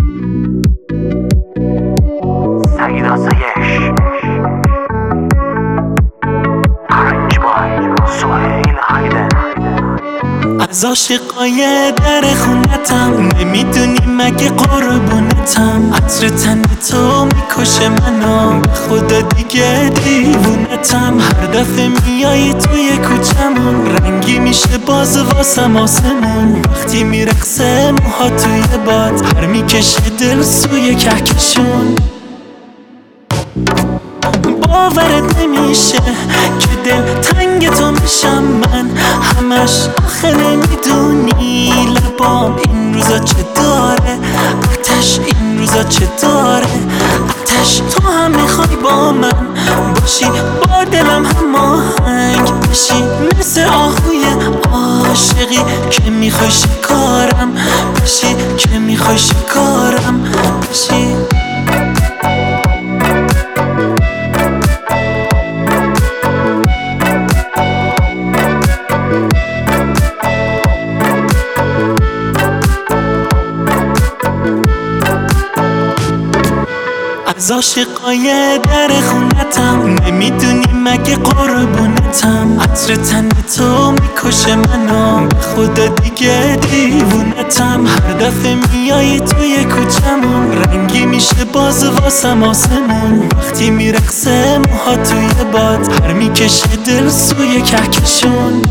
سعید آسایش پرنج بای سهیل هایدن. از عاشقای در خونتم نمیدونی مگه قربونتم. عطر تن تو میکشه منو، به خدا دیگه دیوونتم. هر دفعه میایی توی کوچمون رنگی میشه باز واسم آسمون. وقتی میرقصه موها توی باد هر میکشه دل سوی کهکشون. باورت نمیشه که دل تنگ تو میشم من همش. آخه نمیدونی لبام این روزا چه داره آتش، این روزا چه داره آتش. تو هم میخوای با من باشی، با دلم هماهنگ بشی، مثل آهوی عاشقی که میخوای شکارم بشی، که میخوای شکارم بشی. از عاشقای در خونتم نمیدونی مگه قربونتم. عطر تن تو میکشه منو، به خدا دیگه دیوونتم. هر دفعه میایی توی کوچمون رنگی میشه باز واسم آسمون. وقتی میرقصه موها توی باد هر میکشه دل سوی کهکشون.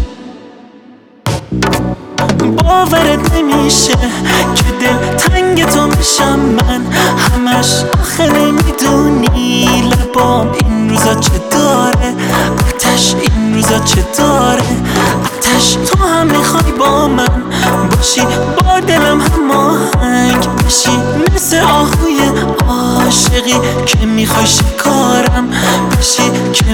باورت نمیشه که دل تنگ تو میشم من همش. آخه نمیدونی لبام این روزا چه داره آتش، این روزا چه داره آتش. تو هم میخوای با من باشی، با دلم هماهنگ بشی، مثل آهوی عاشقی که میخوای شکارم بشی، که